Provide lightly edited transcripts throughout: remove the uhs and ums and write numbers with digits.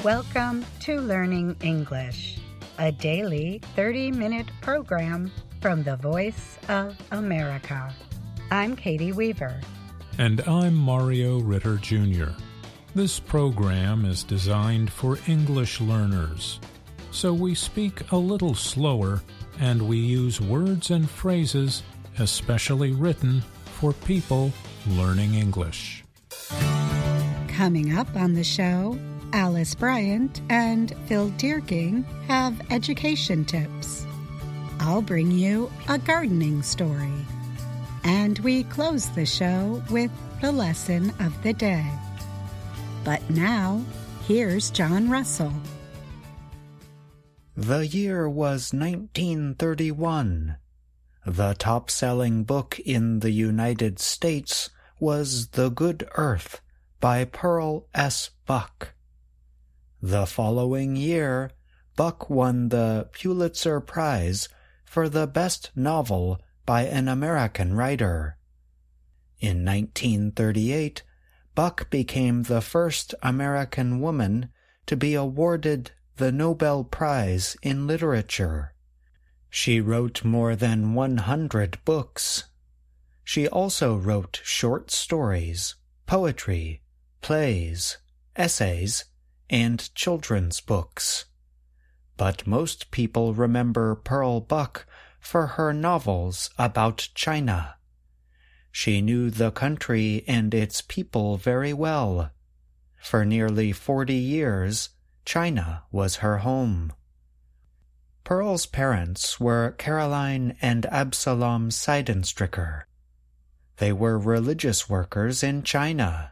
Welcome to Learning English, a daily 30-minute program from the Voice of America. I'm Katie Weaver. And I'm Mario Ritter Jr. This program is designed for English learners, so we speak a little slower and we use words and phrases especially written for people learning English. Coming up on the show, Alice Bryant and Phil Dierking have education tips. I'll bring you a gardening story. And we close the show with the lesson of the day. But now, here's John Russell. The year was 1931. The top-selling book in the United States was The Good Earth by Pearl S. Buck. The following year, Buck won the Pulitzer Prize for the best novel by an American writer. In 1938, Buck became the first American woman to be awarded the Nobel Prize in Literature. She wrote more than 100 books. She also wrote short stories, poetry, plays, essays, and children's books. But most people remember Pearl Buck for her novels about China. She knew the country and its people very well. For nearly 40 years, China was her home. Pearl's parents were Caroline and Absalom Seidenstricker. They were religious workers in China.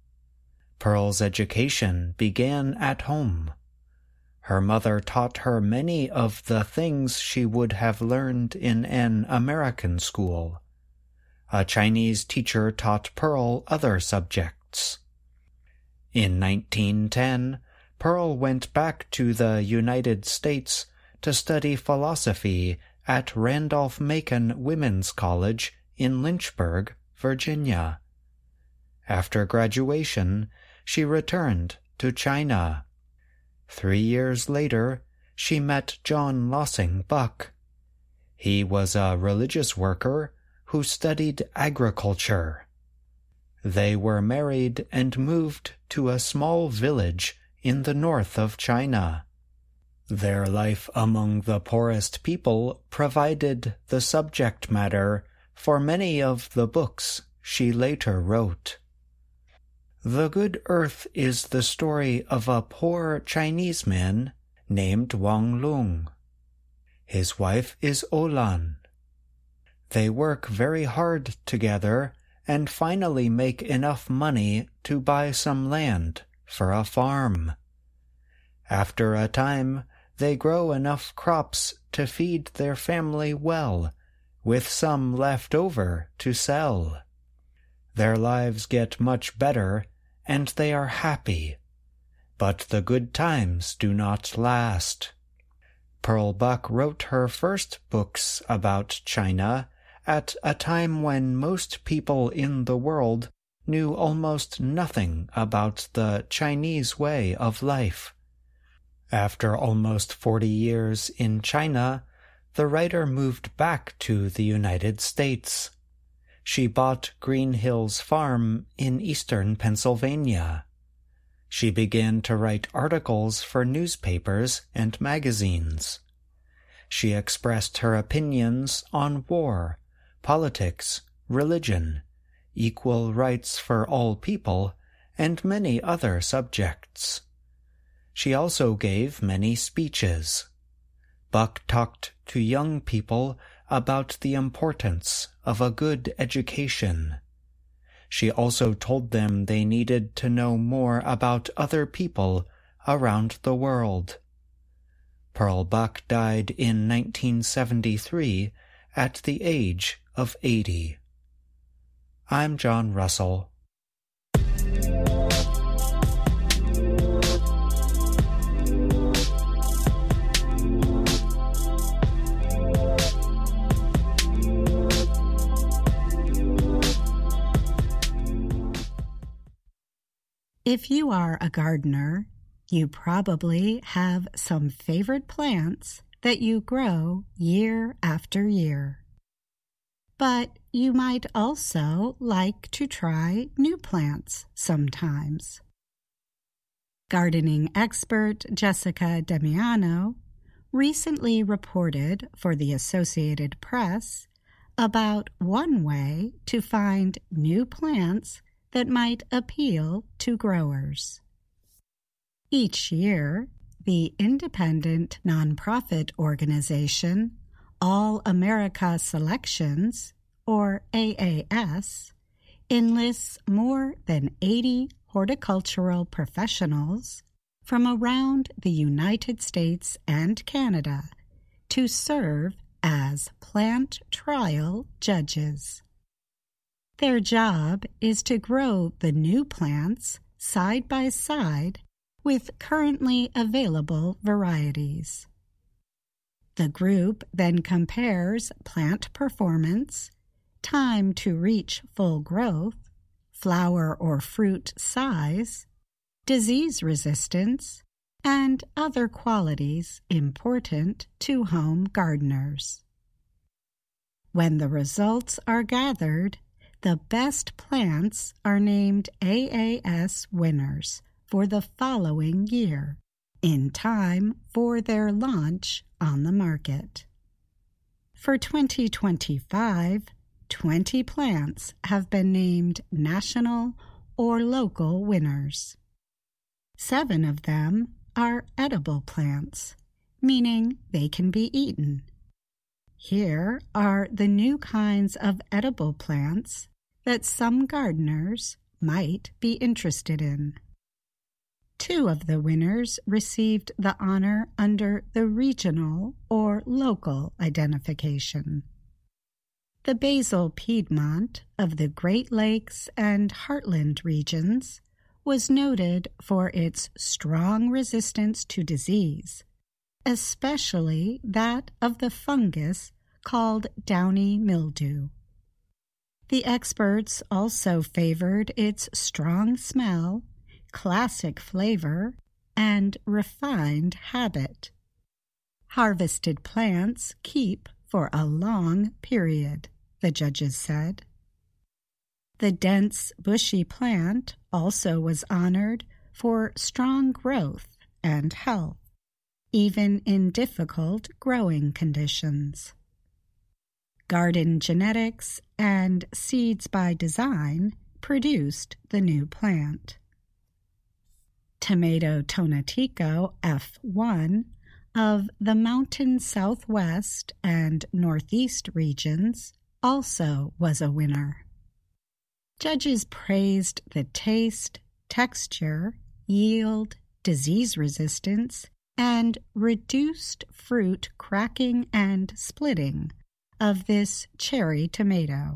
Pearl's education began at home. Her mother taught her many of the things she would have learned in an American school. A Chinese teacher taught Pearl other subjects. In 1910, Pearl went back to the United States to study philosophy at Randolph-Macon Women's College in Lynchburg, Virginia. After graduation, she returned to China. 3 years later, she met John Lossing Buck. He was a religious worker who studied agriculture. They were married and moved to a small village in the north of China. Their life among the poorest people provided the subject matter for many of the books she later wrote. The Good Earth is the story of a poor Chinese man named Wang Lung. His wife is Olan. They work very hard together and finally make enough money to buy some land for a farm. After a time, they grow enough crops to feed their family well, with some left over to sell. Their lives get much better, and they are happy. But the good times do not last. Pearl Buck wrote her first books about China at a time when most people in the world knew almost nothing about the Chinese way of life. After almost 40 years in China, the writer moved back to the United States. She bought Green Hills Farm in eastern Pennsylvania. She began to write articles for newspapers and magazines. She expressed her opinions on war, politics, religion, equal rights for all people, and many other subjects. She also gave many speeches. Buck talked to young people about the importance of a good education. She also told them they needed to know more about other people around the world. Pearl Buck died in 1973 at the age of 80. I'm John Russell. If you are a gardener, You probably have some favorite plants that you grow year after year. But you might also like to try new plants sometimes. Gardening expert Jessica Damiano recently reported for the Associated Press about one way to find new plants that might appeal to growers. Each year, the independent nonprofit organization All America Selections, or AAS, enlists more than 80 horticultural professionals from around the United States and Canada to serve as plant trial judges. Their job is to grow the new plants side by side with currently available varieties. The group then compares plant performance, time to reach full growth, flower or fruit size, disease resistance, and other qualities important to home gardeners. When the results are gathered, the best plants are named AAS winners for the following year, in time for their launch on the market. For 2025, 20 plants have been named national or local winners. 7 of them are edible plants, meaning they can be eaten. Here are the new kinds of edible plants that some gardeners might be interested in. 2 of the winners received the honor under the regional or local identification. The Basil Piedmont of the Great Lakes and Heartland regions was noted for its strong resistance to disease, especially that of the fungus called downy mildew. The experts also favored its strong smell, classic flavor, and refined habit. Harvested plants keep for a long period, the judges said. The dense, bushy plant also was honored for strong growth and health, even in difficult growing conditions. Garden Genetics and Seeds by Design produced the new plant. Tomato Tonatico F1 of the Mountain Southwest and Northeast regions also was a winner. Judges praised the taste, texture, yield, disease resistance, and reduced fruit cracking and splitting of this cherry tomato.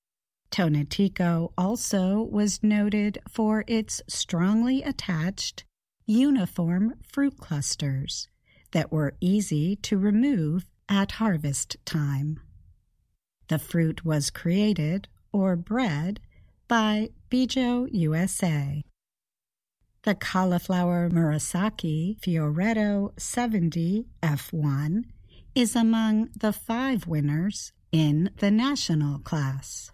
Tonatico also was noted for its strongly attached, uniform fruit clusters that were easy to remove at harvest time. The fruit was created or bred by Bijo USA. The cauliflower Murasaki Fioretto 70 F1 is among the 5 winners in the national class.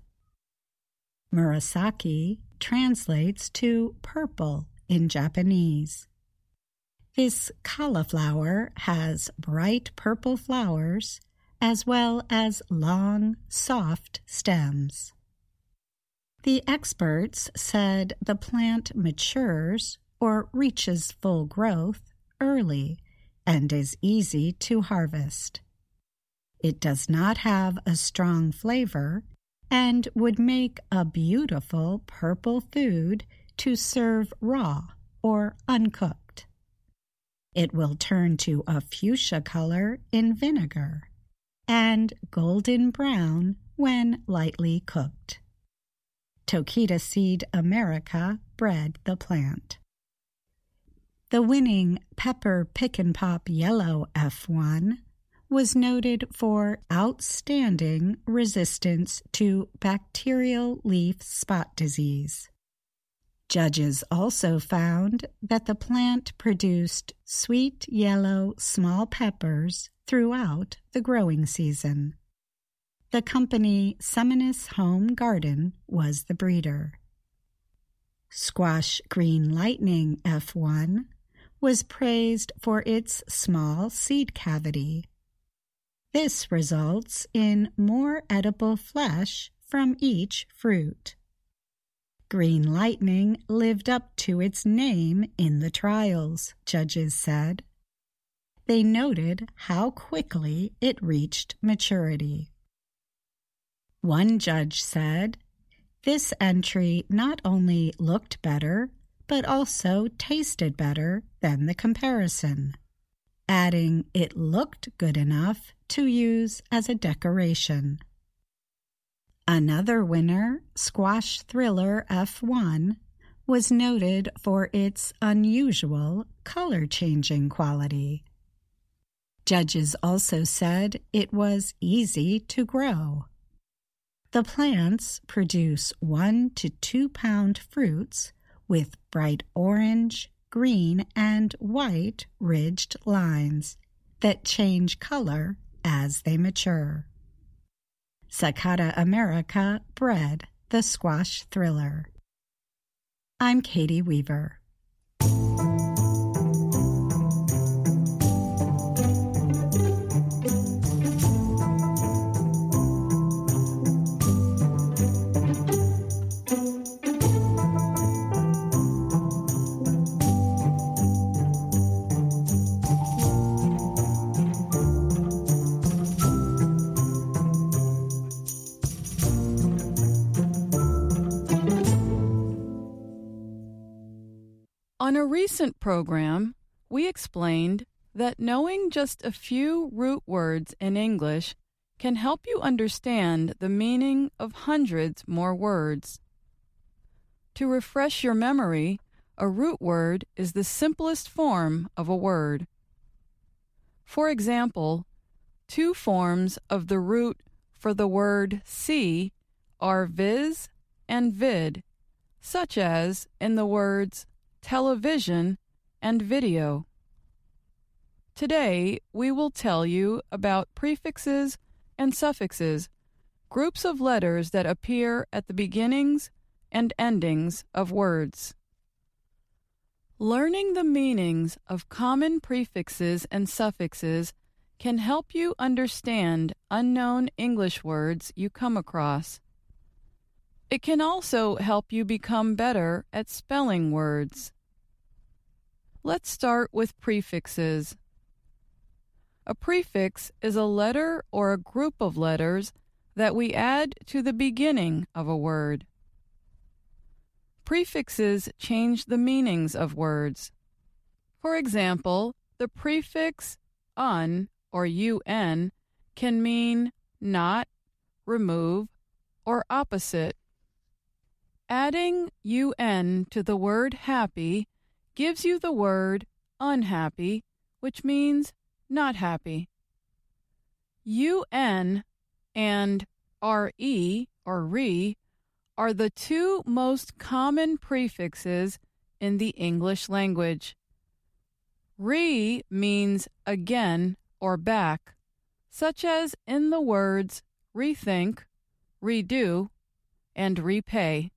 Murasaki translates to purple in Japanese. This cauliflower has bright purple flowers as well as long, soft stems. The experts said the plant matures or reaches full growth early and is easy to harvest. It does not have a strong flavor and would make a beautiful purple food to serve raw or uncooked. It will turn to a fuchsia color in vinegar and golden brown when lightly cooked. Tokita Seed America bred the plant. The winning Pepper Pick and Pop Yellow F1 was noted for outstanding resistance to bacterial leaf spot disease. Judges also found that the plant produced sweet yellow small peppers throughout the growing season. The company Seminis Home Garden was the breeder. Squash Green Lightning F1 was praised for its small seed cavity. This results in more edible flesh from each fruit. Green Lightning lived up to its name in the trials, judges said. They noted how quickly it reached maturity. One judge said, "This entry not only looked better, but also tasted better than the comparison," adding it looked good enough to use as a decoration. Another winner, Squash Thriller F1, was noted for its unusual color-changing quality. Judges also said it was easy to grow. The plants produce 1 to 2 pound fruits with bright orange, green, and white ridged lines that change color as they mature. Sakata America bred the Squash Thriller. I'm Katie Weaver. On a recent program, we explained that knowing just a few root words in English can help you understand the meaning of hundreds more words. To refresh your memory, a root word is the simplest form of a word. For example, 2 forms of the root for the word see are viz and vid, such as in the words television and video. Today, we will tell you about prefixes and suffixes, groups of letters that appear at the beginnings and endings of words. Learning the meanings of common prefixes and suffixes can help you understand unknown English words you come across. It can also help you become better at spelling words. Let's start with prefixes. A prefix is a letter or a group of letters that we add to the beginning of a word. Prefixes change the meanings of words. For example, the prefix un or un can mean not, remove, or opposite. Adding un to the word happy gives you the word unhappy, which means not happy. Un and re or re are the 2 most common prefixes in the English language. Re means again or back, such as in the words rethink, redo, and repay.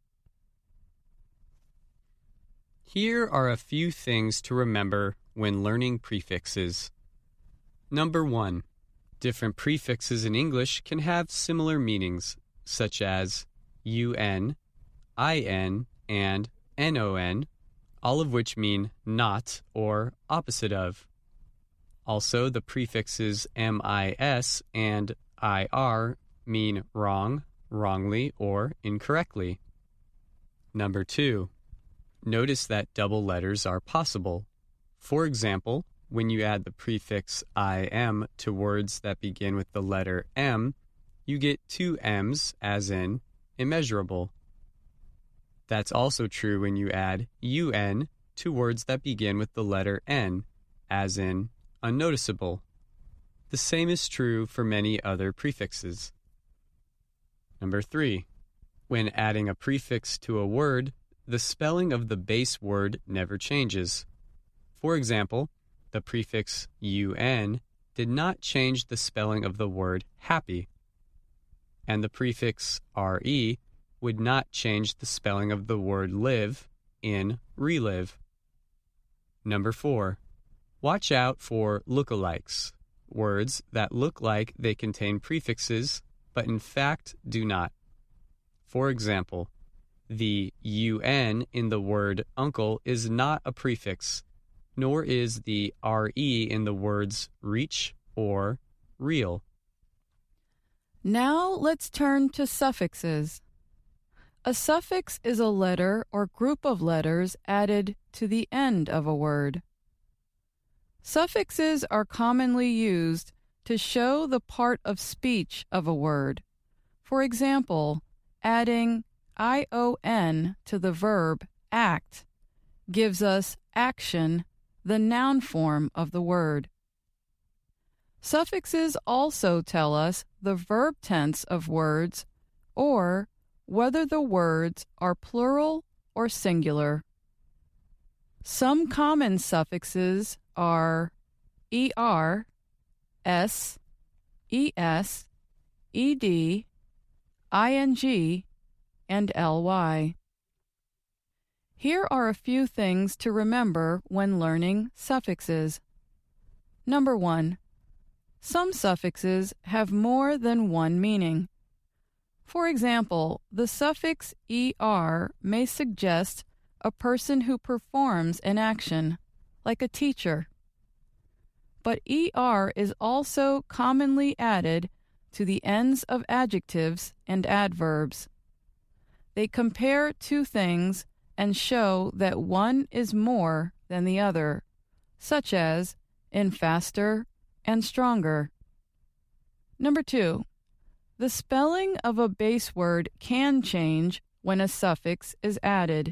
Here are a few things to remember when learning prefixes. Number 1. Different prefixes in English can have similar meanings, such as un, in, and non, all of which mean not or opposite of. Also, the prefixes mis and ir mean wrong, wrongly, or incorrectly. Number 2. Notice that double letters are possible. For example, when you add the prefix im to words that begin with the letter M, you get 2 M's, as in immeasurable. That's also true when you add un to words that begin with the letter N, as in unnoticeable. The same is true for many other prefixes. Number 3. When adding a prefix to a word, the spelling of the base word never changes. For example, the prefix un did not change the spelling of the word happy, and the prefix re would not change the spelling of the word live in relive. Number 4. Watch out for lookalikes, words that look like they contain prefixes but in fact do not. For example, the un in the word uncle is not a prefix, nor is the re in the words reach or real. Now let's turn to suffixes. A suffix is a letter or group of letters added to the end of a word. Suffixes are commonly used to show the part of speech of a word. For example, adding ion to the verb act gives us action, the noun form of the word. Suffixes also tell us the verb tense of words or whether the words are plural or singular. Some common suffixes are er, s, es, ed, ing, and ly. Here are a few things to remember when learning suffixes. Number 1. Some suffixes have more than one meaning. For example, the suffix er may suggest a person who performs an action, like a teacher. But er is also commonly added to the ends of adjectives and adverbs. They compare two things and show that one is more than the other, such as in faster and stronger. Number 2. The spelling of a base word can change when a suffix is added.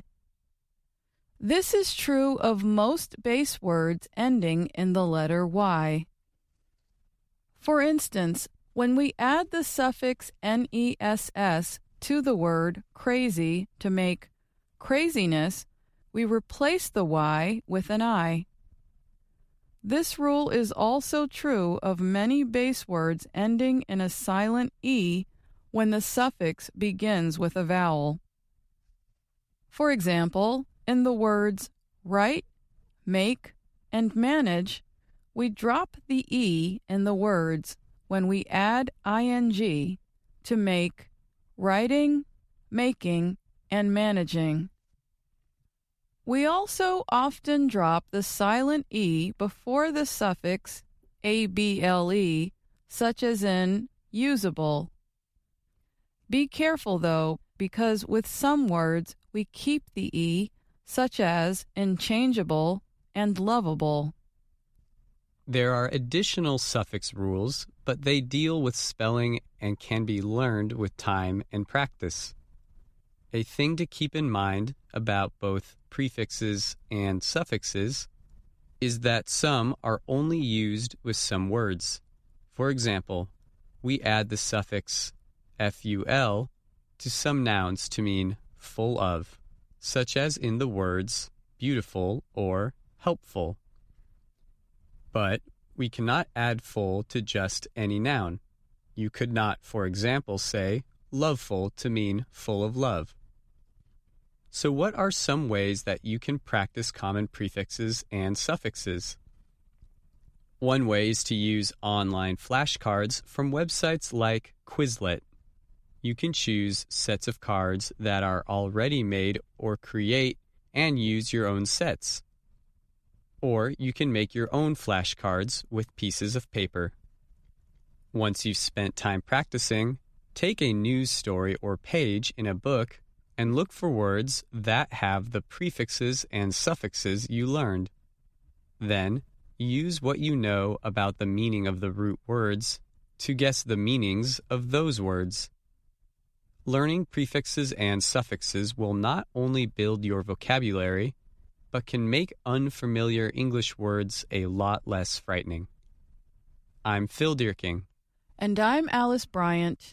This is true of most base words ending in the letter Y. For instance, when we add the suffix ness to the word crazy to make craziness, we replace the Y with an I. This rule is also true of many base words ending in a silent E when the suffix begins with a vowel. For example, in the words write, make, and manage, we drop the E in the words when we add ing to make writing, making, and managing. We also often drop the silent E before the suffix able, such as in usable. Be careful, though, because with some words we keep the E, such as in changeable and lovable. There are additional suffix rules, but they deal with spelling and can be learned with time and practice. A thing to keep in mind about both prefixes and suffixes is that some are only used with some words. For example, we add the suffix ful to some nouns to mean full of, such as in the words beautiful or helpful. But we cannot add full to just any noun. You could not, for example, say loveful to mean full of love. So what are some ways that you can practice common prefixes and suffixes? One way is to use online flashcards from websites like Quizlet. You can choose sets of cards that are already made or create and use your own sets. Or you can make your own flashcards with pieces of paper. Once you've spent time practicing, take a news story or page in a book and look for words that have the prefixes and suffixes you learned. Then, use what you know about the meaning of the root words to guess the meanings of those words. Learning prefixes and suffixes will not only build your vocabulary, but can make unfamiliar English words a lot less frightening. I'm Phil Dierking. And I'm Alice Bryant.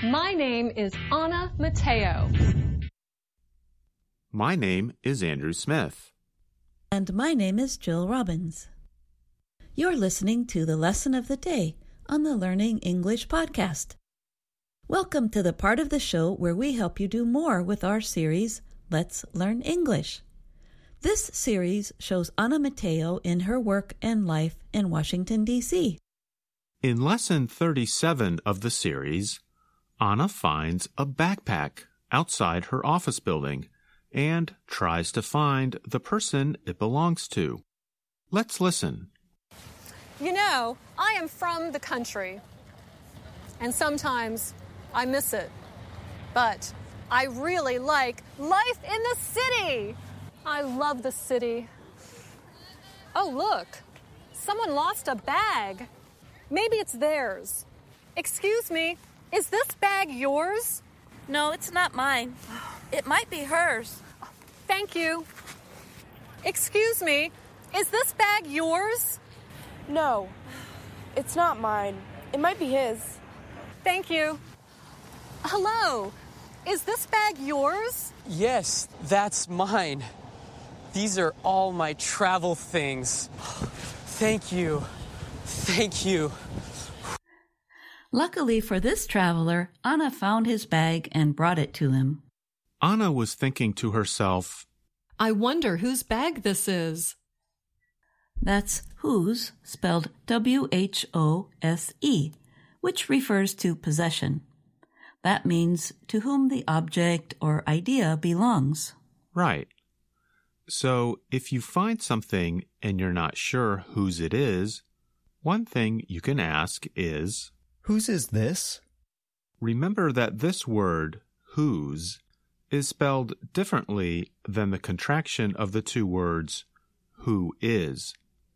My name is Anna Mateo. My name is Andrew Smith. And my name is Jill Robbins. You're listening to the Lesson of the Day on the Learning English podcast. Welcome to the part of the show where we help you do more with our series, Let's Learn English. This series shows Anna Mateo in her work and life in Washington, D.C. In Lesson 37 of the series, Anna finds a backpack outside her office building and tries to find the person it belongs to. Let's listen. You know, I am from the country, and sometimes I miss it. But I really like life in the city. I love the city. Oh, look, someone lost a bag. Maybe it's theirs. Excuse me, is this bag yours? No, it's not mine. It might be hers. Thank you. Excuse me, is this bag yours? No, it's not mine. It might be his. Thank you. Hello, is this bag yours? Yes, that's mine. These are all my travel things. Thank you. Thank you. Luckily for this traveler, Anna found his bag and brought it to him. Anna was thinking to herself, I wonder whose bag this is. That's whose, spelled W-H-O-S-E, which refers to possession. That means to whom the object or idea belongs. Right. So if you find something and you're not sure whose it is, one thing you can ask is, Whose is this? remember that this word, whose, is spelled differently than the contraction of the two words, who is.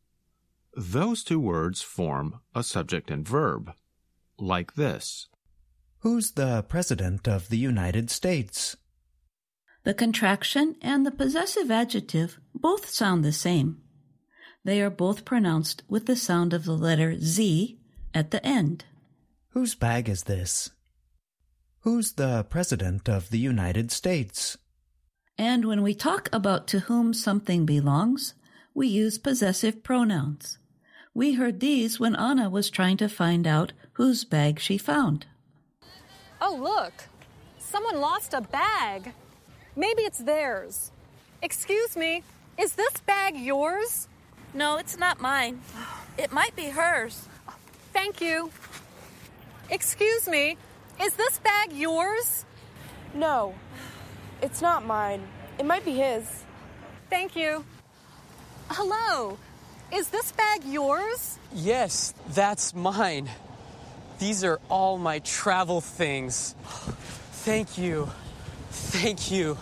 Those two words form a subject and verb, like this. Who's the President of the United States? The contraction and the possessive adjective both sound the same. They are both pronounced with the sound of the letter Z at the end. Whose bag is this? Who's the President of the United States? And when we talk about to whom something belongs, we use possessive pronouns. We heard these when Anna was trying to find out whose bag she found. Oh, look, someone lost a bag. Maybe it's theirs. Excuse me, is this bag yours? No, it's not mine. It might be hers. Thank you. Excuse me, is this bag yours? No, it's not mine. It might be his. Thank you. Hello, is this bag yours? Yes, that's mine. These are all my travel things. Thank you. Thank you.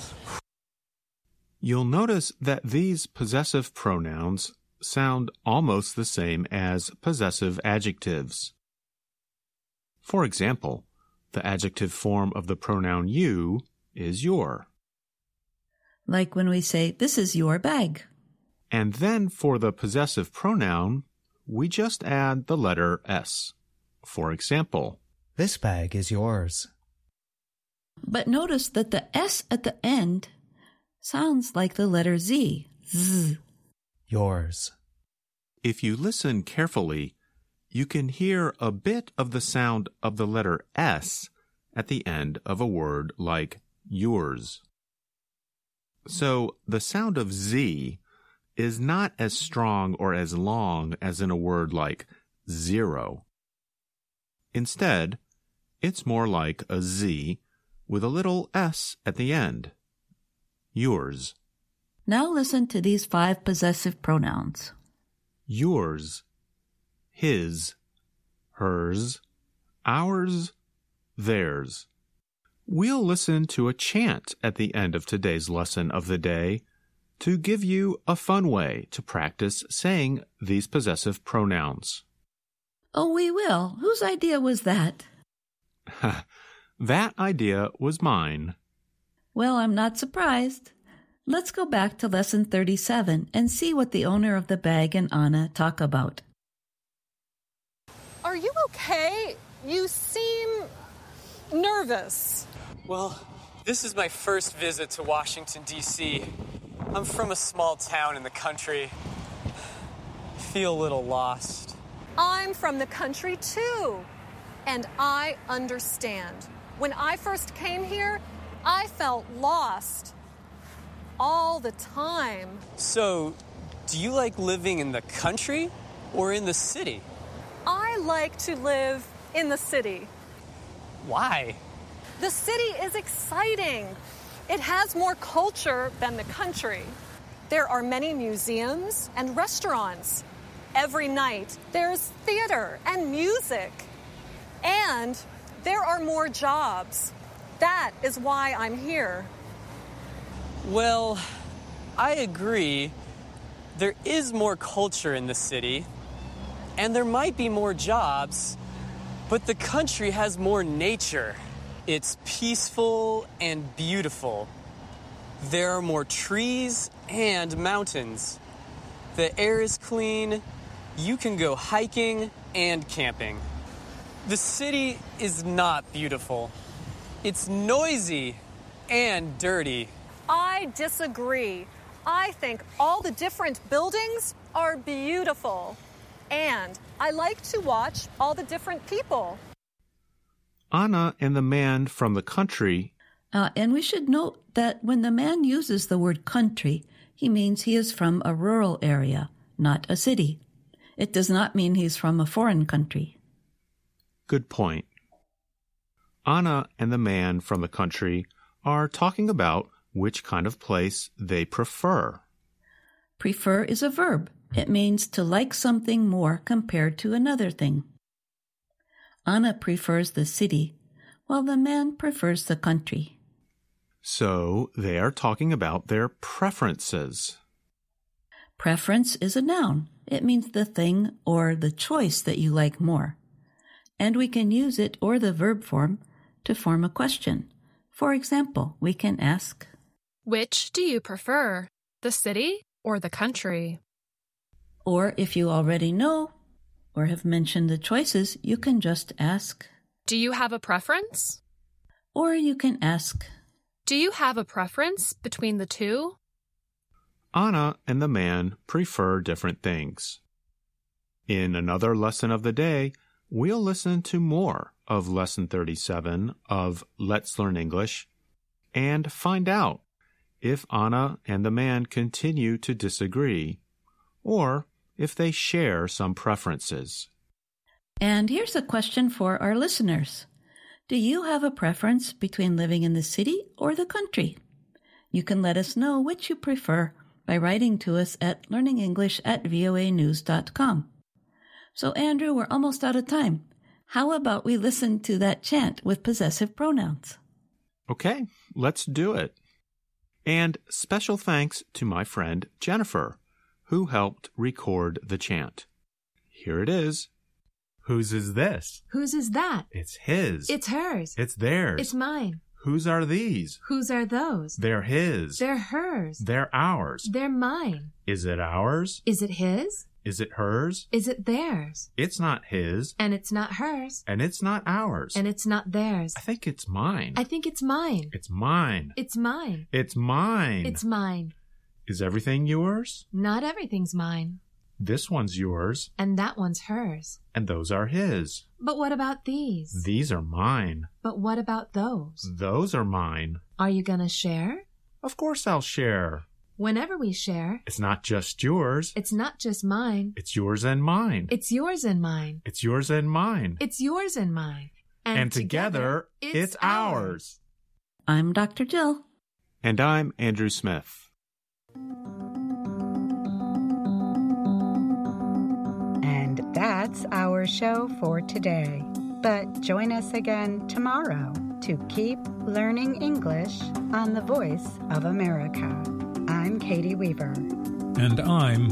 You'll notice that these possessive pronouns sound almost the same as possessive adjectives. For example, the adjective form of the pronoun you is your. Like when we say, this is your bag. And then for the possessive pronoun, we just add the letter S. For example, This bag is yours. But notice that the S at the end sounds like the letter Z. Z. Yours. if you listen carefully, you can hear a bit of the sound of the letter S at the end of a word like yours. So the sound of Z is not as strong or as long as in a word like zero. Instead, it's more like a Z with a little S at the end. Yours. Now listen to these 5 possessive pronouns. Yours, his, hers, ours, theirs. We'll listen to a chant at the end of today's lesson of the day to give you a fun way to practice saying these possessive pronouns. Oh, we will. Whose idea was that? That idea was mine. Well, I'm not surprised. Let's go back to Lesson 37 and see what the owner of the bag and Anna talk about. Are you okay? You seem nervous. Well, this is my first visit to Washington, D.C. I'm from a small town in the country. I feel a little lost. I'm from the country too, and I understand. When I first came here, I felt lost all the time. So, do you like living in the country or in the city? I like to live in the city. Why? The city is exciting. It has more culture than the country. There are many museums and restaurants. Every night, there's theater and music. And there are more jobs. That is why I'm here. Well, I agree. There is more culture in the city, and there might be more jobs, but the country has more nature. It's peaceful and beautiful. There are more trees and mountains. The air is clean. You can go hiking and camping. The city is not beautiful. It's noisy and dirty. I disagree. I think all the different buildings are beautiful. And I like to watch all the different people. Anna and the man from the country. And we should note that when the man uses the word country, he means he is from a rural area, not a city. It does not mean he's from a foreign country. Good point. Anna and the man from the country are talking about which kind of place they prefer. Prefer is a verb. It means to like something more compared to another thing. Anna prefers the city, while the man prefers the country. So they are talking about their preferences. Preference is a noun. It means the thing or the choice that you like more. And we can use it or the verb form to form a question. For example, we can ask, which do you prefer, the city or the country? Or if you already know or have mentioned the choices, you can just ask, do you have a preference? Or you can ask, do you have a preference between the two? Anna and the man prefer different things. In another lesson of the day, we'll listen to more of Lesson 37 of Let's Learn English and find out if Anna and the man continue to disagree or if they share some preferences. And here's a question for our listeners. Do you have a preference between living in the city or the country? You can let us know which you prefer by writing to us at learningenglish@voanews.com. So, Andrew, we're almost out of time. How about we listen to that chant with possessive pronouns? Okay, let's do it. And special thanks to my friend Jennifer, who helped record the chant. Here it is. Whose is this? Whose is that? It's his. It's hers. It's theirs. It's mine. Whose are these? Whose are those? They're his. They're hers. They're ours. They're mine. Is it ours? Is it his? Is it hers? Is it theirs? It's not his. And it's not hers. And it's not ours. And it's not theirs. I think it's mine. I think it's mine. It's mine. It's mine. It's mine. It's mine. Is everything yours? Not everything's mine. This one's yours. And that one's hers. And those are his. But what about these? These are mine. But what about those? Those are mine. Are you gonna share? Of course I'll share. Whenever we share, it's not just yours. It's not just mine. It's yours and mine. It's yours and mine. It's yours and mine. It's yours and mine. And together, it's ours. I'm Dr. Jill. And I'm Andrew Smith. And that's our show for today. But join us again tomorrow to keep learning English on the Voice of America. I'm Katie Weaver. And I'm